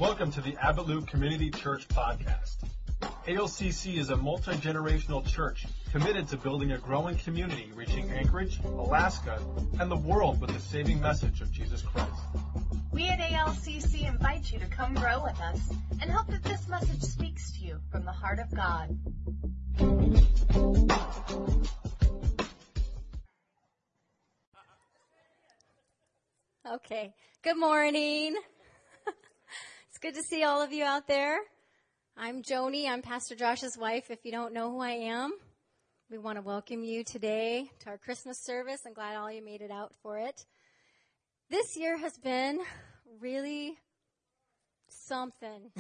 Welcome to the Abbott Loop Community Church Podcast. ALCC is a multi-generational church committed to building a growing community reaching Anchorage, Alaska, and the world with the saving message of Jesus Christ. We at ALCC invite you to come grow with us and hope that this message speaks to you from the heart of God. Okay. Good morning. It's good to see all of you out there. I'm Joni. I'm Pastor Josh's wife. If you don't know who I am, we want to welcome you today to our Christmas service. I'm glad all you made it out for it. This year has been really something.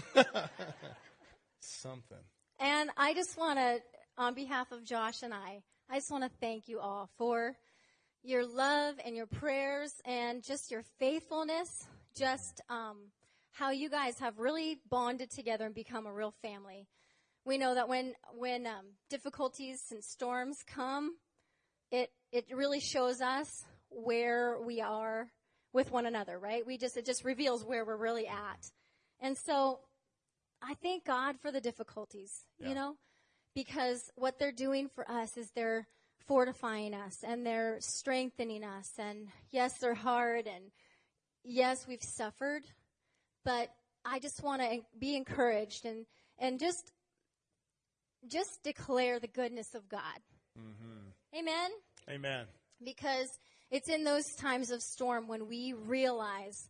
Something. And I just want to, on behalf of Josh and I just want to thank you all for your love and your prayers and just your faithfulness, just how you guys have really bonded together and become a real family. We know that when difficulties and storms come, it really shows us where we are with one another, right? It just reveals where we're really at. And so I thank God for the difficulties, you know, because what they're doing for us is they're fortifying us and they're strengthening us. And yes, they're hard, and yes, we've suffered, but I just want to be encouraged and just declare the goodness of God. Mm-hmm. Amen? Amen. Because it's in those times of storm when we realize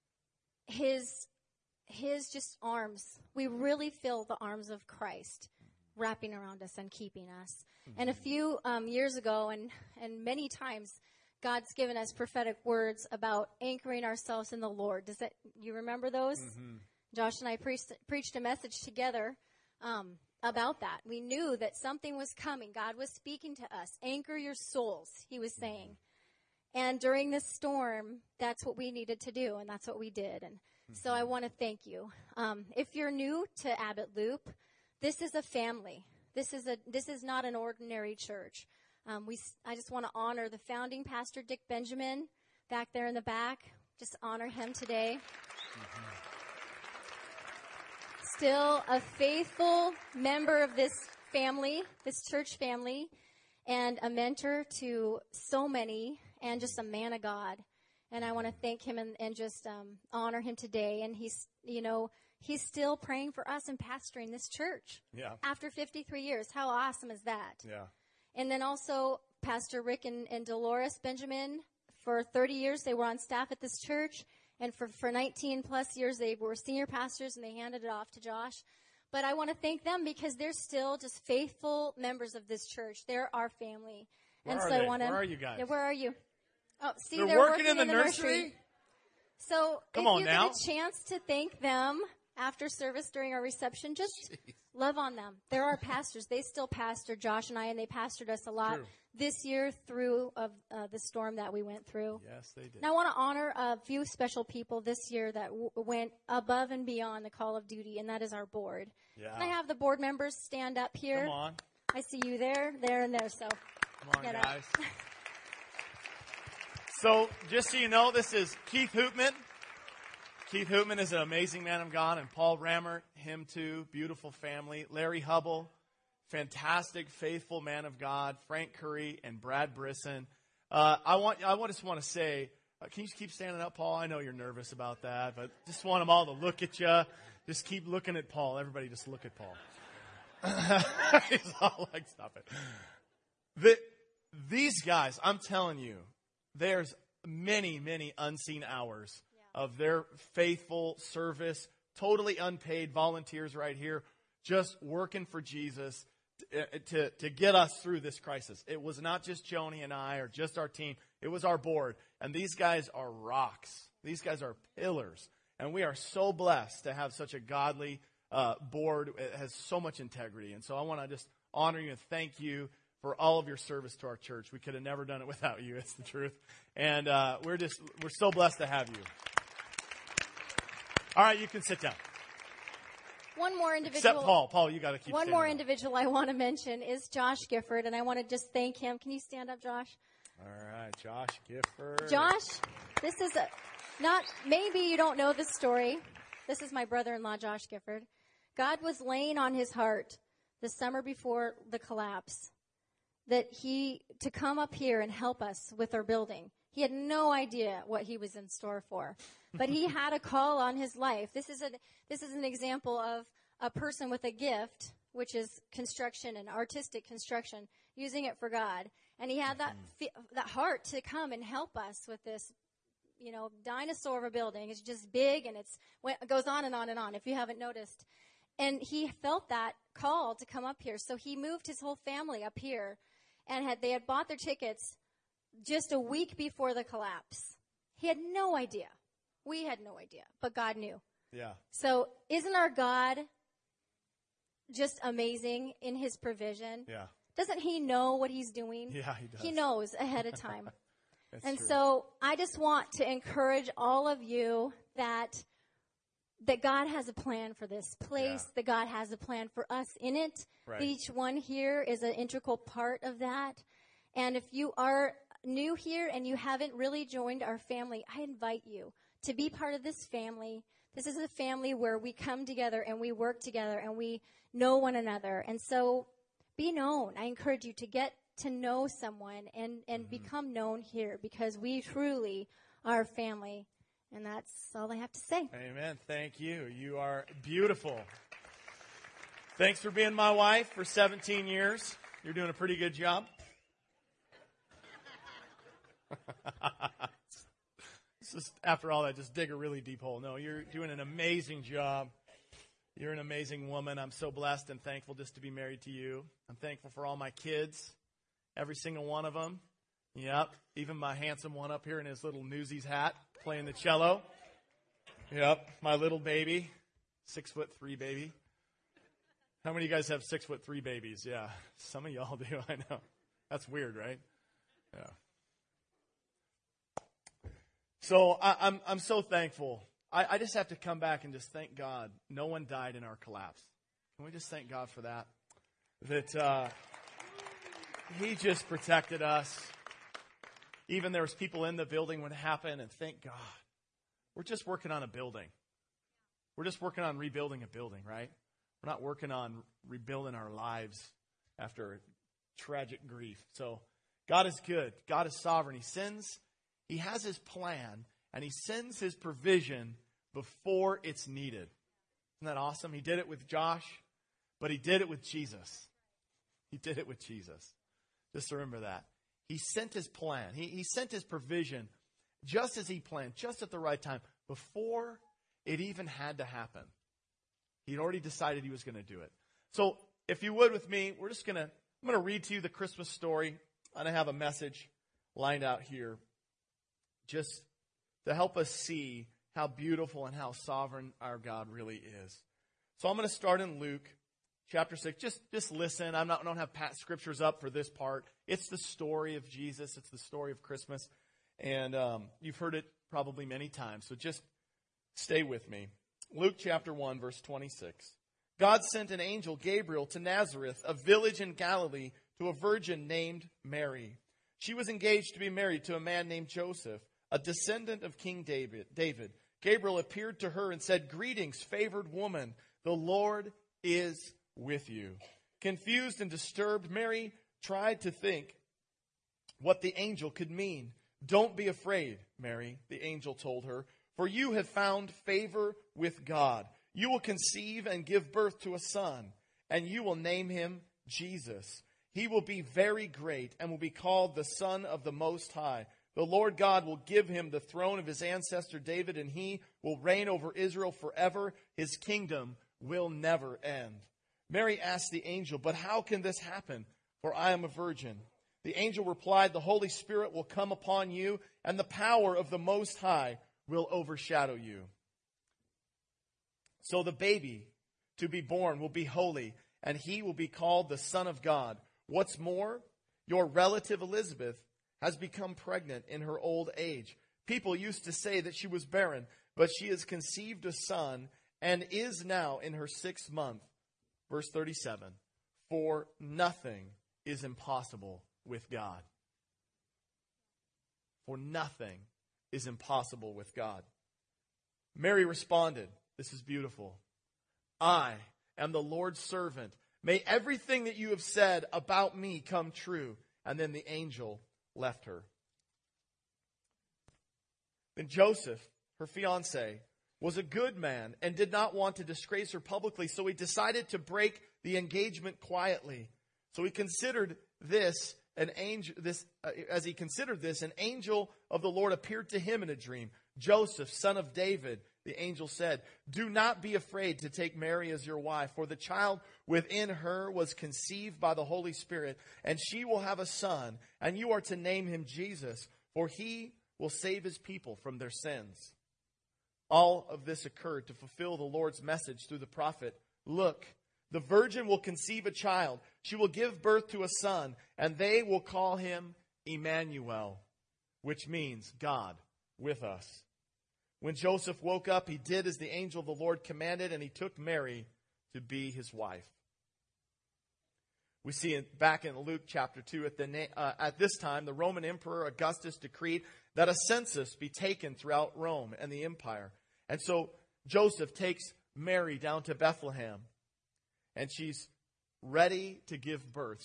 his just arms. We really feel the arms of Christ wrapping around us and keeping us. Mm-hmm. And a few years ago, and many times, God's given us prophetic words about anchoring ourselves in the Lord. You remember those? Mm-hmm. Josh and I preached a message together about that. We knew that something was coming. God was speaking to us. Anchor your souls, he was saying. And during this storm, that's what we needed to do, and that's what we did. And so I want to thank you. If you're new to Abbott Loop, this is a family. This is not an ordinary church. I just want to honor the founding pastor, Dick Benjamin, back there in the back. Just honor him today. Mm-hmm. Still a faithful member of this family, this church family, and a mentor to so many, and just a man of God. And I want to thank him and just honor him today. And he's still praying for us and pastoring this church. Yeah. After 53 years. How awesome is that? Yeah. And then also Pastor Rick and Dolores Benjamin, for 30 years they were on staff at this church. And for 19 plus years they were senior pastors, and they handed it off to Josh. But I want to thank them because they're still just faithful members of this church. They're our family. Where are you guys? Yeah, where are you? Oh, see, they're working in the nursery? So if you get a chance to thank them after service during our reception, just love on them. They're our pastors. They still pastor Josh and I, and they pastored us a lot this year through the storm that we went through. Yes, they did. And I want to honor a few special people this year that went above and beyond the call of duty, and that is our board. Yeah. Can I have the board members stand up here? Come on. I see you there, and there. So come on, guys. So just so you know, this is Keith Hoopman. Keith Hoopman is an amazing man of God, and Paul Rammer, him too, beautiful family. Larry Hubble, fantastic, faithful man of God. Frank Curry and Brad Brisson. I just want to say, can you keep standing up, Paul? I know you're nervous about that, but just want them all to look at you. Just keep looking at Paul. Everybody just look at Paul. He's all like, stop it. These guys, I'm telling you, there's many, many unseen hours of their faithful service, totally unpaid volunteers right here, just working for Jesus to get us through this crisis. It was not just Joni and I or just our team. It was our board. And these guys are rocks. These guys are pillars. And we are so blessed to have such a godly board. It has so much integrity. And so I want to just honor you and thank you for all of your service to our church. We could have never done it without you. It's the truth. And we're so blessed to have you. All right, you can sit down. One more individual. Except Paul. Paul, you got to keep One more individual I want to mention is Josh Gifford, and I want to just thank him. Can you stand up, Josh? All right, Josh Gifford. Josh, this is maybe you don't know this story, This is my brother-in-law, Josh Gifford. God was laying on his heart the summer before the collapse to come up here and help us with our building. He had no idea what he was in store for, but he had a call on his life. This is an example of a person with a gift, which is construction and artistic construction, using it for God. And he had that heart to come and help us with this, dinosaur of a building. It's just big, and it goes on and on and on, if you haven't noticed. And he felt that call to come up here. So he moved his whole family up here, and they had bought their tickets just a week before the collapse. He had no idea. We had no idea, but God knew. Yeah. So isn't our God just amazing in his provision? Yeah. Doesn't he know what he's doing? Yeah, he does. He knows ahead of time. That's true. So I just want to encourage all of you that God has a plan for this place, that God has a plan for us in it. Right. Each one here is an integral part of that. And if you are new here and you haven't really joined our family, I invite you to be part of this family. This is a family where we come together and we work together and we know one another. And so be known. I encourage you to get to know someone and become known here, because we truly are family. And that's all I have to say. Amen. Thank you. You are beautiful. Thanks for being my wife for 17 years. You're doing a pretty good job. Just, after all that, just dig a really deep hole. No, you're doing an amazing job. You're an amazing woman. I'm so blessed and thankful just to be married to you. I'm thankful for all my kids, every single one of them. Yep, even my handsome one up here in his little Newsies hat playing the cello. Yep, my little baby, 6'3" baby. How many of you guys have 6'3" babies? Yeah, some of y'all do, I know. That's weird, right? Yeah. So I'm so thankful. I just have to come back and just thank God. No one died in our collapse. Can we just thank God for that? That he just protected us. Even there was people in the building when it happened, and thank God. We're just working on a building. We're just working on rebuilding a building, right? We're not working on rebuilding our lives after tragic grief. So God is good. God is sovereign. He has his plan, and he sends his provision before it's needed. Isn't that awesome? He did it with Josh, but he did it with Jesus. He did it with Jesus. Just remember that. He sent his plan. He sent his provision just as he planned, just at the right time, before it even had to happen. He'd already decided he was going to do it. So if you would with me, I'm going to read to you the Christmas story, and I have a message lined out here just to help us see how beautiful and how sovereign our God really is. So I'm going to start in Luke chapter 6. Just listen. I don't have scriptures up for this part. It's the story of Jesus. It's the story of Christmas. And you've heard it probably many times. So just stay with me. Luke chapter 1, verse 26. God sent an angel, Gabriel, to Nazareth, a village in Galilee, to a virgin named Mary. She was engaged to be married to a man named Joseph, a descendant of King David. Gabriel appeared to her and said, "Greetings, favored woman. The Lord is with you." Confused and disturbed, Mary tried to think what the angel could mean. "Don't be afraid, Mary," the angel told her, "for you have found favor with God. You will conceive and give birth to a son, and you will name him Jesus. He will be very great and will be called the Son of the Most High. The Lord God will give him the throne of his ancestor David, and he will reign over Israel forever. His kingdom will never end." Mary asked the angel, "But how can this happen? For I am a virgin." The angel replied, "The Holy Spirit will come upon you, and the power of the Most High will overshadow you. So the baby to be born will be holy, and he will be called the Son of God. What's more, your relative Elizabeth has become pregnant in her old age. People used to say that she was barren, but she has conceived a son and is now in her 6th month." Verse 37, "For nothing is impossible with God." For nothing is impossible with God. Mary responded, This is beautiful. I am the Lord's servant. May everything that you have said about me come true. And then the angel left her. Then Joseph, her fiancé, was a good man and did not want to disgrace her publicly, so he decided to break the engagement quietly. So he considered this an angel. As he considered this, an angel of the Lord appeared to him in a dream. Joseph, son of David, the angel said, "Do not be afraid to take Mary as your wife, for the child within her was conceived by the Holy Spirit, and she will have a son, and you are to name him Jesus, for he will save his people from their sins." All of this occurred to fulfill the Lord's message through the prophet. "Look, the virgin will conceive a child. She will give birth to a son, and they will call him Emmanuel," which means God with us. When Joseph woke up, he did as the angel of the Lord commanded, and he took Mary to be his wife. We see it back in Luke chapter 2, at this time, the Roman Emperor Augustus decreed that a census be taken throughout Rome and the empire. And so Joseph takes Mary down to Bethlehem, and she's ready to give birth.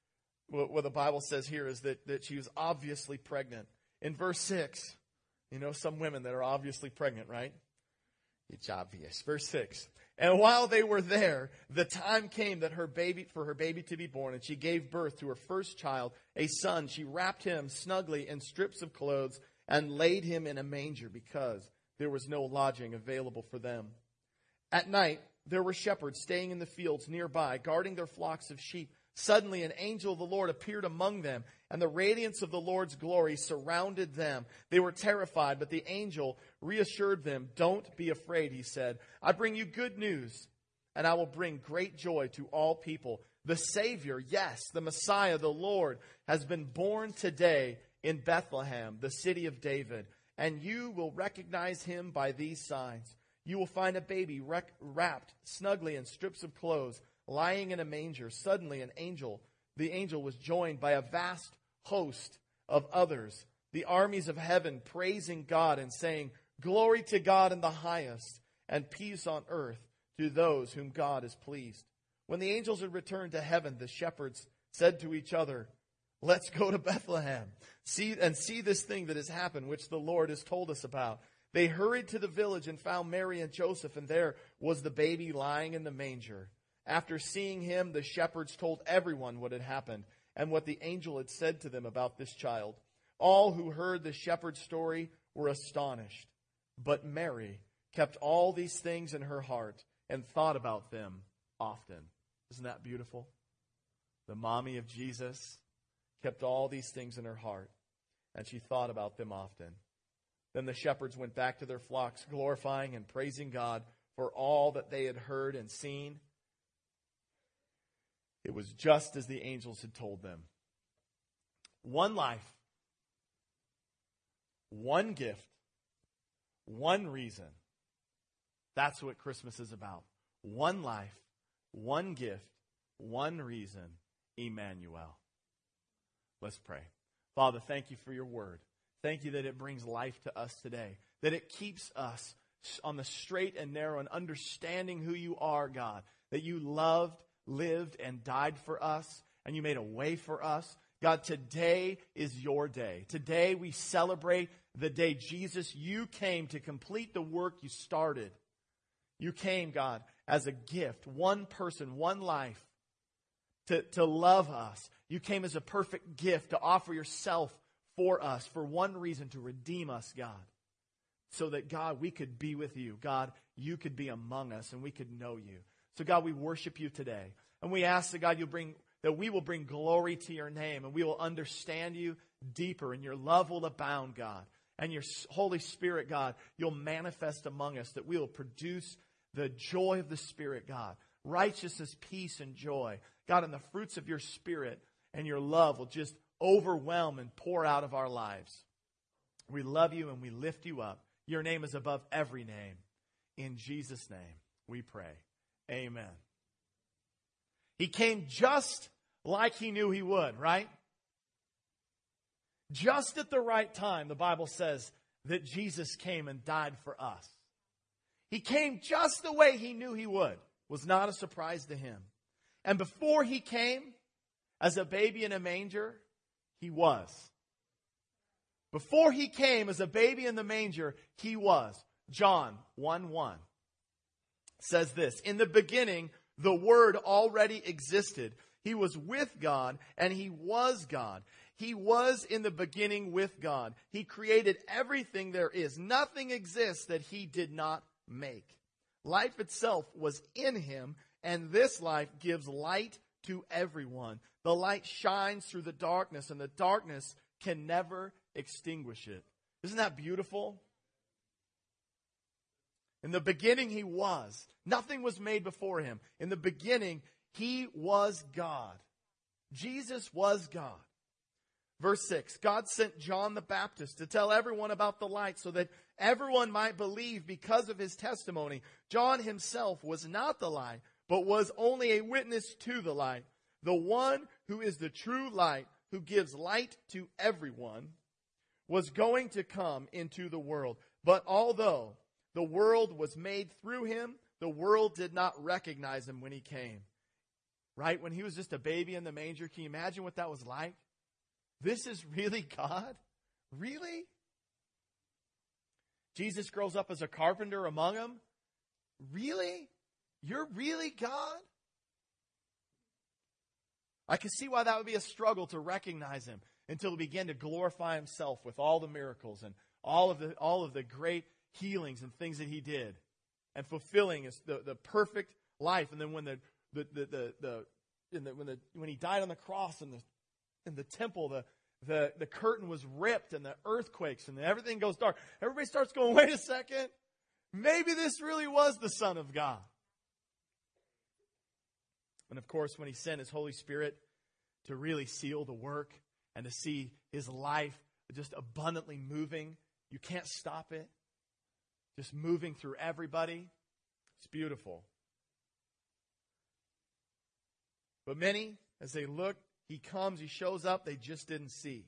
What the Bible says here is that she was obviously pregnant. In verse 6, you know some women that are obviously pregnant, right? It's obvious. Verse 6. "And while they were there, the time came that for her baby to be born, and she gave birth to her first child, a son. She wrapped him snugly in strips of clothes and laid him in a manger because there was no lodging available for them. At night, there were shepherds staying in the fields nearby, guarding their flocks of sheep. Suddenly, an angel of the Lord appeared among them, and the radiance of the Lord's glory surrounded them. They were terrified, but the angel reassured them. 'Don't be afraid,' he said. 'I bring you good news, and I will bring great joy to all people. The Savior, yes, the Messiah, the Lord, has been born today in Bethlehem, the city of David. And you will recognize him by these signs. You will find a baby wrapped snugly in strips of clothes, lying in a manger.' Suddenly the angel was joined by a vast host of others, the armies of heaven, praising God and saying, 'Glory to God in the highest, and peace on earth to those whom God is pleased.' When the angels had returned to heaven, the shepherds said to each other, 'Let's go to Bethlehem, see this thing that has happened, which the Lord has told us about.' They hurried to the village and found Mary and Joseph, and there was the baby lying in the manger. After seeing him, the shepherds told everyone what had happened and what the angel had said to them about this child. All who heard the shepherd's story were astonished. But Mary kept all these things in her heart and thought about them often." Isn't that beautiful? The mommy of Jesus kept all these things in her heart, and she thought about them often. Then the shepherds went back to their flocks, glorifying and praising God for all that they had heard and seen. It was just as the angels had told them. One life, one gift, one reason. That's what Christmas is about. One life, one gift, one reason, Emmanuel. Let's pray. Father, thank you for your word. Thank you that it brings life to us today, that it keeps us on the straight and narrow and understanding who you are, God, that you loved, lived, and died for us, and you made a way for us. God, today is your day. Today we celebrate the day, Jesus, you came to complete the work you started. You came, God, as a gift, one person, one life, to love us. You came as a perfect gift to offer yourself for us, for one reason, to redeem us, God. So that, God, we could be with you. God, you could be among us and we could know you. So, God, we worship you today. And we ask that, God, that we will bring glory to your name and we will understand you deeper and your love will abound, God. And your Holy Spirit, God, you'll manifest among us, that we will produce the joy of the Spirit, God. Righteousness, peace, and joy. God, and the fruits of your Spirit and your love will just overwhelm and pour out of our lives. We love you and we lift you up. Your name is above every name. In Jesus' name we pray. Amen. He came just like he knew he would, right? Just at the right time, the Bible says that Jesus came and died for us. He came just the way he knew he would. Was not a surprise to him. And before he came, as a baby in a manger, he was. Before he came as a baby in the manger, he was. John 1:1 says this, in the beginning, the Word already existed. He was with God, and He was God. He was in the beginning with God. He created everything there is. Nothing exists that He did not make. Life itself was in Him, and this life gives light to everyone. The light shines through the darkness, and the darkness can never extinguish it. Isn't that beautiful? In the beginning, He was. Nothing was made before Him. In the beginning, He was God. Jesus was God. Verse 6, God sent John the Baptist to tell everyone about the light so that everyone might believe because of his testimony. John himself was not the light, but was only a witness to the light. The one who is the true light, who gives light to everyone, was going to come into the world. But although the world was made through Him, the world did not recognize Him when He came. Right? When He was just a baby in the manger, can you imagine what that was like? This is really God? Really? Jesus grows up as a carpenter among them? Really? You're really God? I can see why that would be a struggle to recognize Him until He began to glorify Himself with all the miracles and all of the great healings and things that He did, and fulfilling the perfect life. And then when when He died on the cross in the temple, the curtain was ripped and the earthquakes and everything goes dark. Everybody starts going, wait a second, maybe this really was the Son of God. And of course, when He sent His Holy Spirit to really seal the work and to see His life just abundantly moving, you can't stop it. Just moving through everybody. It's beautiful. But many, as they look, He comes, He shows up, they just didn't see.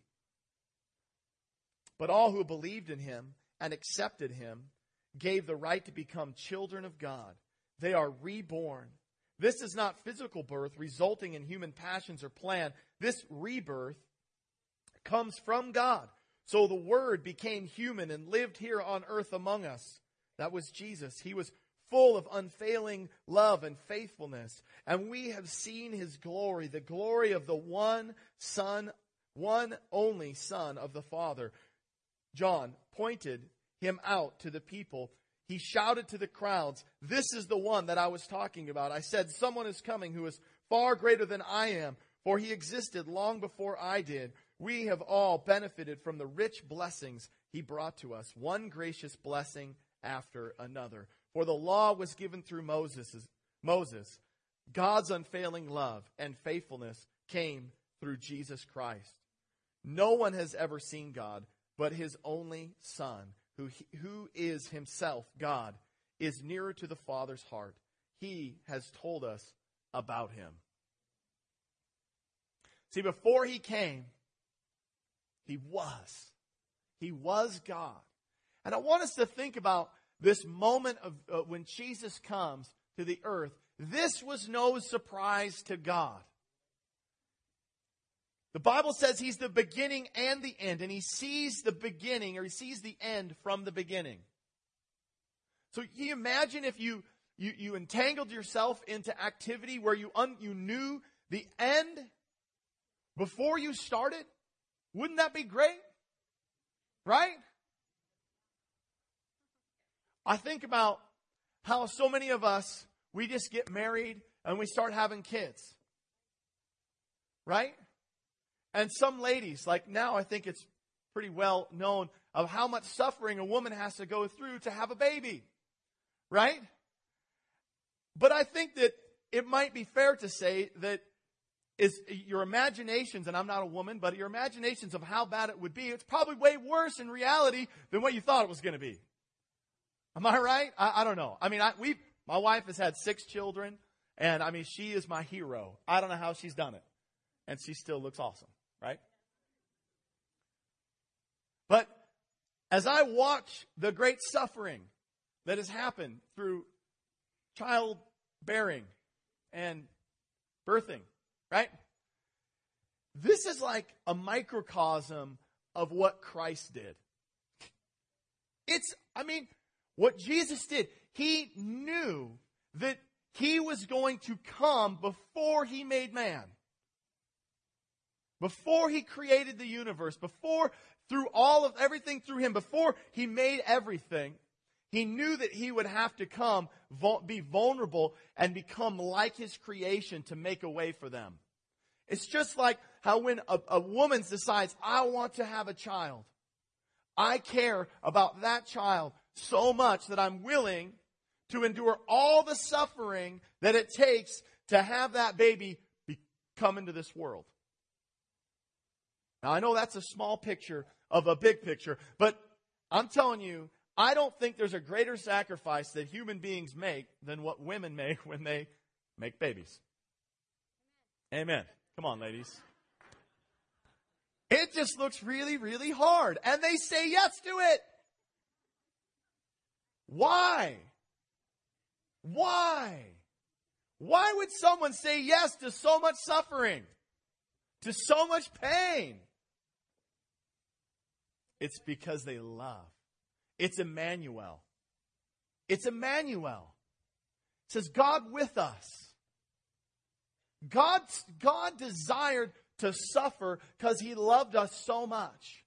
But all who believed in Him and accepted Him gave the right to become children of God. They are reborn. This is not physical birth resulting in human passions or plan. This rebirth comes from God. So the Word became human and lived here on earth among us. That was Jesus. He was full of unfailing love and faithfulness. And we have seen His glory, the glory of the one only Son of the Father. John pointed Him out to the people. He shouted to the crowds, this is the one that I was talking about. I said, someone is coming who is far greater than I am, for He existed long before I did. We have all benefited from the rich blessings He brought to us, one gracious blessing after another. For the law was given through Moses. God's unfailing love and faithfulness came through Jesus Christ. No one has ever seen God, but His only Son, who is Himself God, is nearer to the Father's heart. He has told us about Him. See, before He came, He was God. And I want us to think about this moment of when Jesus comes to the earth. This was no surprise to God. The Bible says He's the beginning and the end, and He sees the beginning, or He sees the end from the beginning. So can you imagine if you entangled yourself into activity where you knew the end before you started? Wouldn't that be great? Right? I think about how so many of us, we just get married and we start having kids. Right? And some ladies, like now I think it's pretty well known of how much suffering a woman has to go through to have a baby. Right? But I think that it might be fair to say that is your imaginations, and I'm not a woman, but your imaginations of how bad it would be, it's probably way worse in reality than what you thought it was going to be. Am I right? I don't know. I mean, my wife has had 6 children, and I mean, she is my hero. I don't know how she's done it. And she still looks awesome, right? But as I watch the great suffering that has happened through childbearing and birthing, right? This is like a microcosm of what Christ did. What Jesus did, he knew that he was going to come before he made man. Before he created the universe, before through everything through him, before he made everything, he knew that he would have to come, be vulnerable, and become like his creation to make a way for them. It's just like how when a woman decides, I want to have a child. I care about that child so much that I'm willing to endure all the suffering that it takes to have that baby come into this world. Now, I know that's a small picture of a big picture, but I'm telling you, I don't think there's a greater sacrifice that human beings make than what women make when they make babies. Amen. Come on, ladies. It just looks really, really hard. And they say yes to it. Why? Why? Why would someone say yes to so much suffering? To so much pain? It's because they love. It's Emmanuel. It's Emmanuel. It says God with us. God desired to suffer because he loved us so much.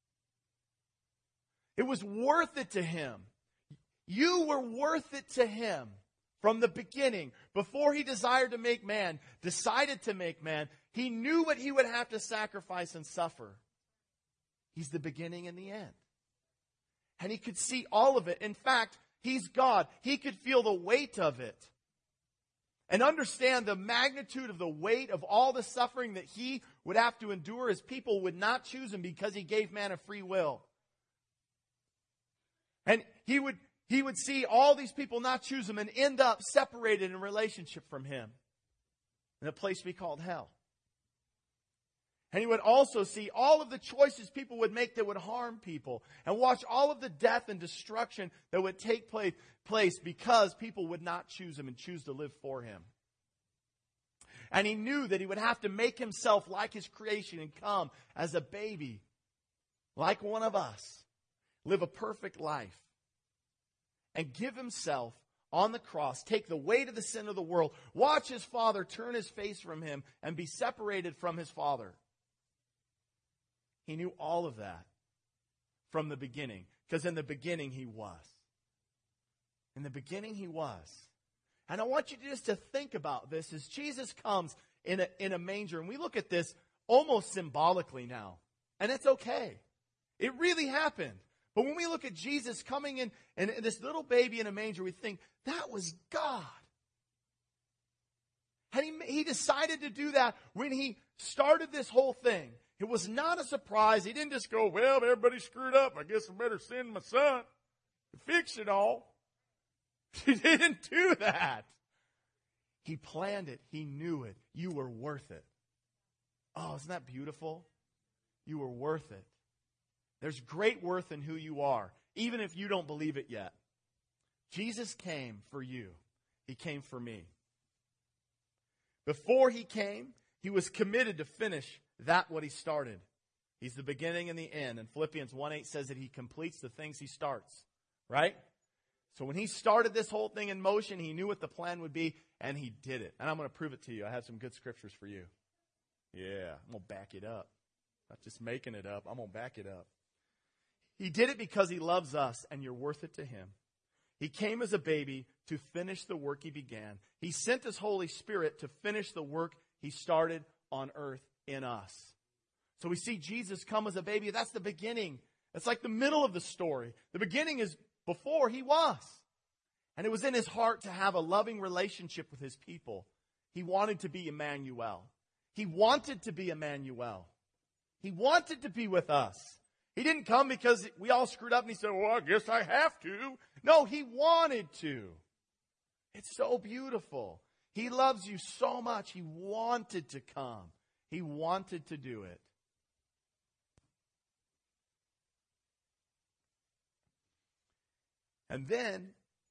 It was worth it to him. You were worth it to him from the beginning. Before he desired to make man, decided to make man, he knew what he would have to sacrifice and suffer. He's the beginning and the end. And he could see all of it. In fact, he's God. He could feel the weight of it. And understand the magnitude of the weight of all the suffering that he would have to endure as people would not choose him because he gave man a free will. And he would see all these people not choose him and end up separated in relationship from him in a place we called hell. And he would also see all of the choices people would make that would harm people. And watch all of the death and destruction that would take place because people would not choose him and choose to live for him. And he knew that he would have to make himself like his creation and come as a baby, like one of us, live a perfect life, and give himself on the cross, take the weight of the sin of the world, watch his Father turn his face from him and be separated from his Father. He knew all of that from the beginning, because in the beginning he was. In the beginning he was. And I want you just to think about this as Jesus comes in a manger. And we look at this almost symbolically now. And it's okay. It really happened. But when we look at Jesus coming in and this little baby in a manger, we think, that was God. And he decided to do that when he started this whole thing. It was not a surprise. He didn't just go, well, everybody screwed up. I guess I better send my son to fix it all. He didn't do that. He planned it. He knew it. You were worth it. Oh, isn't that beautiful? You were worth it. There's great worth in who you are, even if you don't believe it yet. Jesus came for you. He came for me. Before he came, he was committed to finish what he started. He's the beginning and the end. And Philippians 1:8 says that he completes the things he starts. Right? So when he started this whole thing in motion, he knew what the plan would be, and he did it. And I'm going to prove it to you. I have some good scriptures for you. Yeah, I'm going to back it up. Not just making it up. I'm going to back it up. He did it because he loves us, and you're worth it to him. He came as a baby to finish the work he began. He sent his Holy Spirit to finish the work he started on earth in us. So we see Jesus come as a baby. That's the beginning. That's like the middle of the story. The beginning is before he was. And it was in his heart to have a loving relationship with his people. He wanted to be Emmanuel. He wanted to be Emmanuel. He wanted to be with us. He didn't come because we all screwed up and he said, well, I guess I have to. No, he wanted to. It's so beautiful. He loves you so much. He wanted to come. He wanted to do it. And then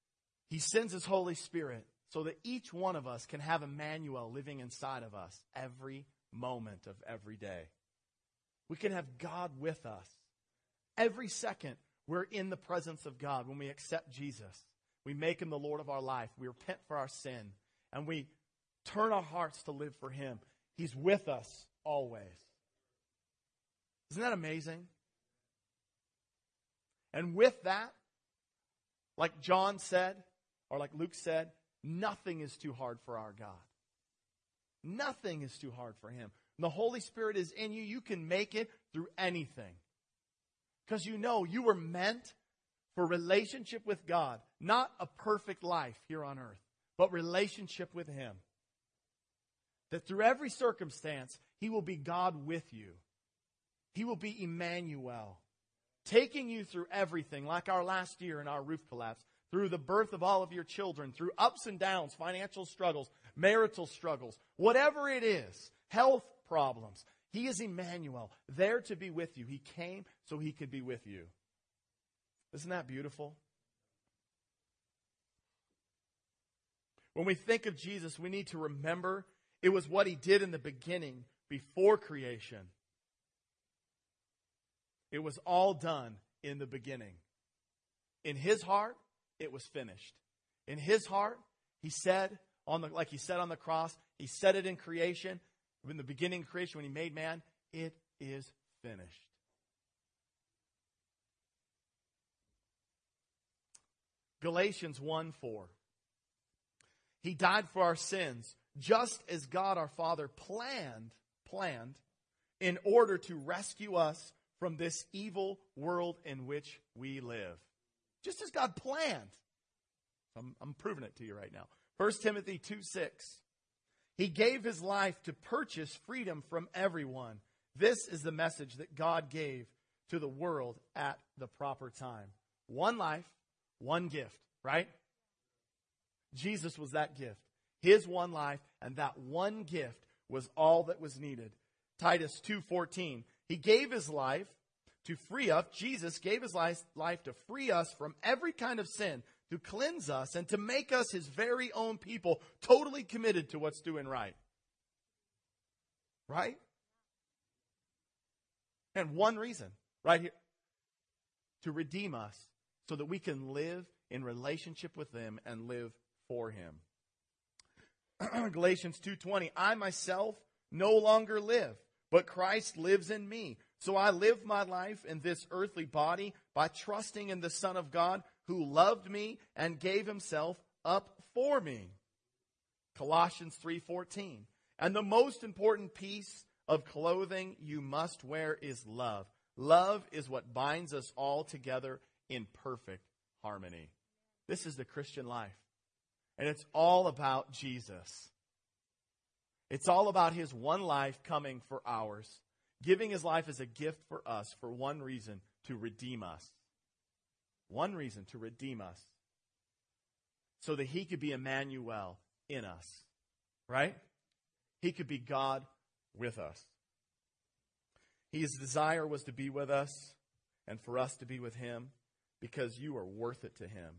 He sends His Holy Spirit so that each one of us can have Emmanuel living inside of us every moment of every day. We can have God with us. Every second, we're in the presence of God when we accept Jesus. We make Him the Lord of our life. We repent for our sin. And we turn our hearts to live for Him. He's with us always. Isn't that amazing? And with that, like John said, or like Luke said, nothing is too hard for our God. Nothing is too hard for Him. When the Holy Spirit is in you, you can make it through anything. Because you know you were meant for relationship with God. Not a perfect life here on earth, but relationship with Him. That through every circumstance, He will be God with you. He will be Emmanuel, taking you through everything, like our last year in our roof collapse, through the birth of all of your children, through ups and downs, financial struggles, marital struggles, whatever it is, health problems. He is Emmanuel, there to be with you. He came so He could be with you. Isn't that beautiful? When we think of Jesus, we need to remember it was what He did in the beginning, before creation. It was all done in the beginning. In His heart, it was finished. In His heart, He said, like He said on the cross, He said it in creation. In the beginning of creation, when He made man, it is finished. Galatians 1:4. He died for our sins, just as God our Father planned in order to rescue us from this evil world in which we live. Just as God planned. I'm proving it to you right now. 1 Timothy 2:6. He gave His life to purchase freedom from everyone. This is the message that God gave to the world at the proper time. One life, one gift, right? Jesus was that gift. His one life, and that one gift was all that was needed. Titus 2:14. He gave His life to free us. Jesus gave His life to free us from every kind of sin, to cleanse us, and to make us His very own people, totally committed to what's doing right. Right? And one reason, right here, to redeem us so that we can live in relationship with Him and live for Him. Galatians 2:20, I myself no longer live, but Christ lives in me. So I live my life in this earthly body by trusting in the Son of God who loved me and gave Himself up for me. Colossians 3:14, and the most important piece of clothing you must wear is love. Love is what binds us all together in perfect harmony. This is the Christian life. And it's all about Jesus. It's all about His one life coming for ours, giving His life as a gift for us for one reason, to redeem us. One reason, to redeem us. So that He could be Emmanuel in us. Right? He could be God with us. His desire was to be with us and for us to be with Him because you are worth it to Him.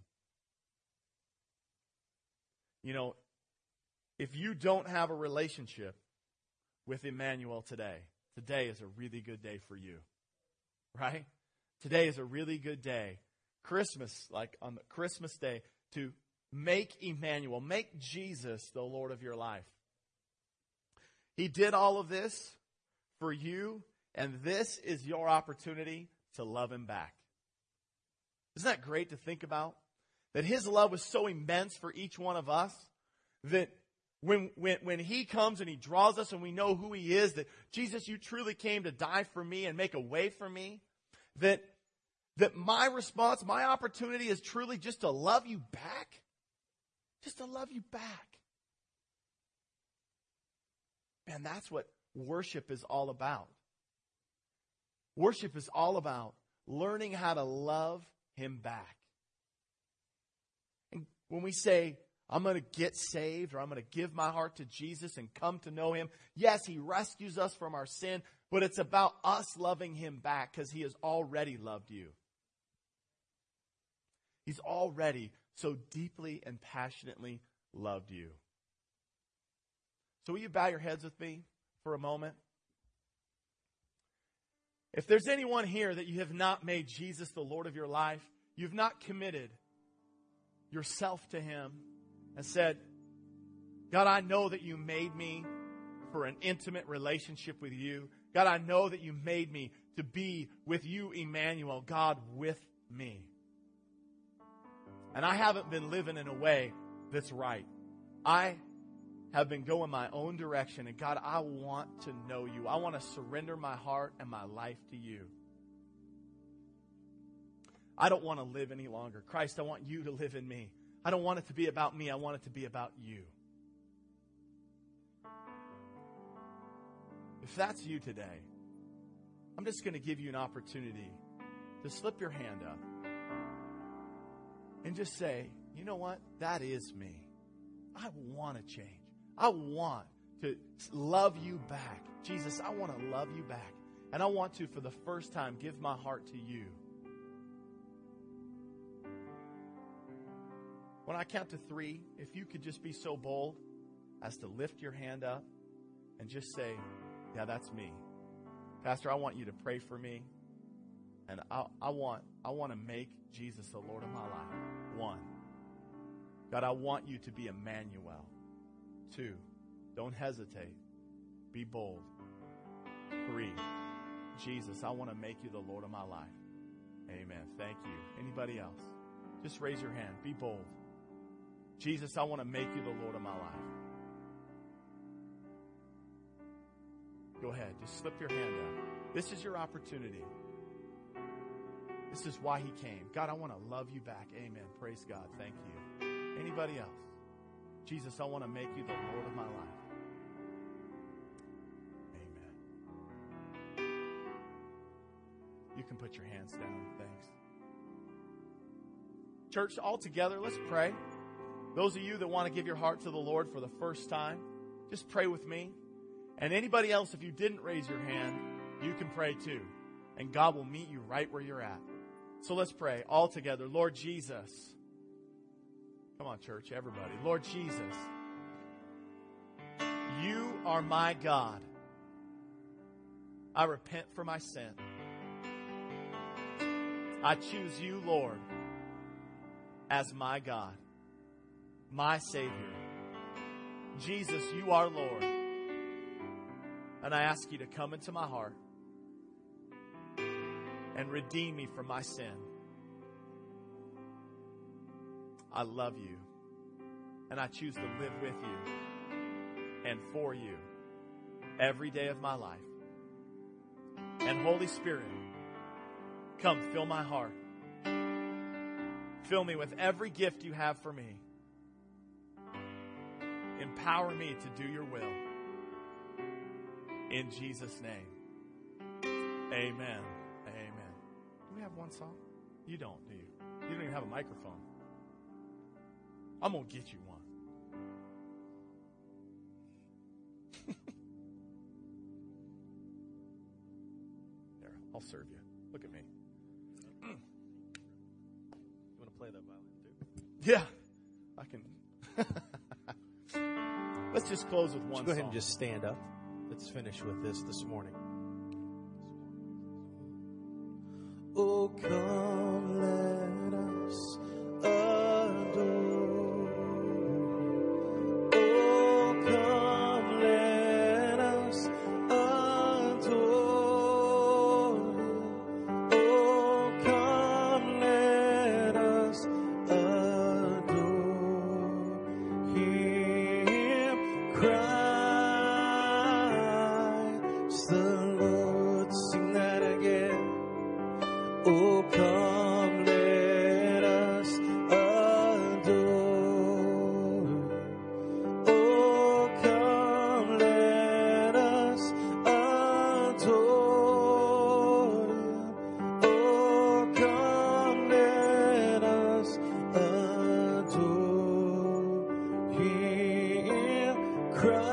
You know, if you don't have a relationship with Emmanuel today is a really good day for you. Right? Today is a really good day. Christmas, like on the Christmas day, to make Emmanuel, make Jesus the Lord of your life. He did all of this for you, and this is your opportunity to love Him back. Isn't that great to think about? That His love was so immense for each one of us that when He comes and He draws us and we know who He is, that Jesus, you truly came to die for me and make a way for me, that my response, my opportunity is truly just to love you back. Just to love you back. Man, that's what worship is all about. Worship is all about learning how to love Him back. And when we say, I'm going to get saved, or I'm going to give my heart to Jesus and come to know Him, yes, He rescues us from our sin, but it's about us loving Him back because He has already loved you. He's already so deeply and passionately loved you. So will you bow your heads with me for a moment? If there's anyone here that you have not made Jesus the Lord of your life, you've not committed yourself to Him and said, God, I know that you made me for an intimate relationship with you. God, I know that you made me to be with you, Emmanuel, God with me. And I haven't been living in a way that's right. I have been going my own direction. And God, I want to know you. I want to surrender my heart and my life to you. I don't want to live any longer. Christ, I want you to live in me. I don't want it to be about me. I want it to be about you. If that's you today, I'm just going to give you an opportunity to slip your hand up and just say, you know what? That is me. I want to change. I want to love you back. Jesus, I want to love you back. And I want to, for the first time, give my heart to you. When I count to 3, if you could just be so bold as to lift your hand up and just say, yeah, that's me. Pastor, I want you to pray for me. And I want to make Jesus the Lord of my life. 1, God, I want you to be Emmanuel. 2, don't hesitate. Be bold. 3, Jesus, I want to make you the Lord of my life. Amen. Thank you. Anybody else? Just raise your hand. Be bold. Jesus, I want to make you the Lord of my life. Go ahead. Just slip your hand up. This is your opportunity. This is why He came. God, I want to love you back. Amen. Praise God. Thank you. Anybody else? Jesus, I want to make you the Lord of my life. Amen. You can put your hands down. Thanks. Church, all together, let's pray. Those of you that want to give your heart to the Lord for the first time, just pray with me. And anybody else, if you didn't raise your hand, you can pray too. And God will meet you right where you're at. So let's pray all together. Lord Jesus. Come on, church, everybody. Lord Jesus, you are my God. I repent for my sin. I choose you, Lord, as my God, my Savior. Jesus, you are Lord. And I ask you to come into my heart and redeem me from my sin. I love you. And I choose to live with you and for you every day of my life. And Holy Spirit, come fill my heart. Fill me with every gift you have for me. Empower me to do your will. In Jesus' name. Amen. Amen. Do we have one song? You don't, do you? You don't even have a microphone. I'm going to get you one. There, I'll serve you. Look at me. You want to play that violin too? Yeah, I can. Let's just close with one Go ahead song. and just stand up. Let's finish with this morning. Oh, come, let us adore. Oh, come, let us adore. Oh, come, let us adore Him, Christ the Lord. Sing that again. Oh, come, let us adore. Oh, come, let us adore. Oh, come, let us adore Him, Christ.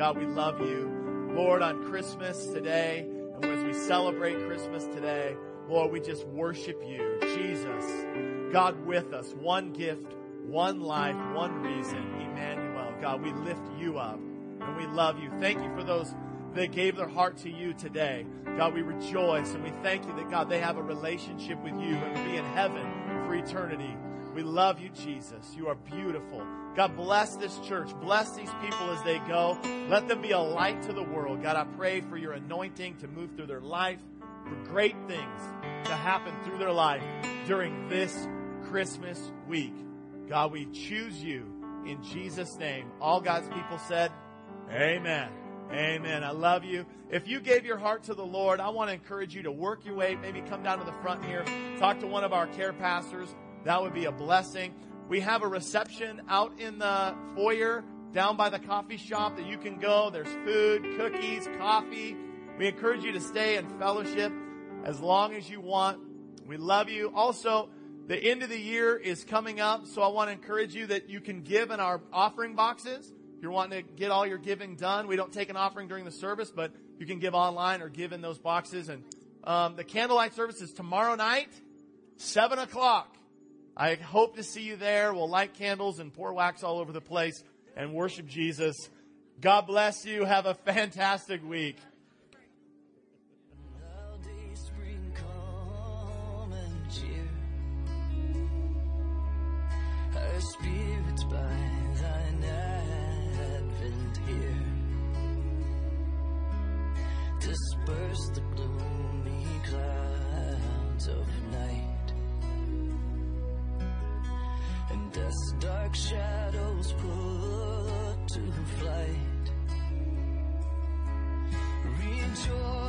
God, we love you. Lord, on Christmas today, and as we celebrate Christmas today, Lord, we just worship you. Jesus, God with us, one gift, one life, one reason, Emmanuel. God, we lift you up and we love you. Thank you for those that gave their heart to you today. God, we rejoice and we thank you that, God, they have a relationship with you and will be in heaven for eternity. We love you, Jesus. You are beautiful. God, bless this church. Bless these people as they go. Let them be a light to the world. God, I pray for your anointing to move through their life, for great things to happen through their life during this Christmas week. God, we choose you in Jesus' name. All God's people said, amen. Amen. I love you. If you gave your heart to the Lord, I want to encourage you to work your way. Maybe come down to the front here. Talk to one of our care pastors. That would be a blessing. We have a reception out in the foyer down by the coffee shop that you can go. There's food, cookies, coffee. We encourage you to stay in fellowship as long as you want. We love you. Also, the end of the year is coming up, so I want to encourage you that you can give in our offering boxes. If you're wanting to get all your giving done, we don't take an offering during the service, but you can give online or give in those boxes. And the candlelight service is tomorrow night, 7 o'clock. I hope to see you there. We'll light candles and pour wax all over the place and worship Jesus. God bless you. Have a fantastic week. Our spirits by thine advent here disperse the gloomy clouds of night, and death's dark shadows put to flight. Rejoice.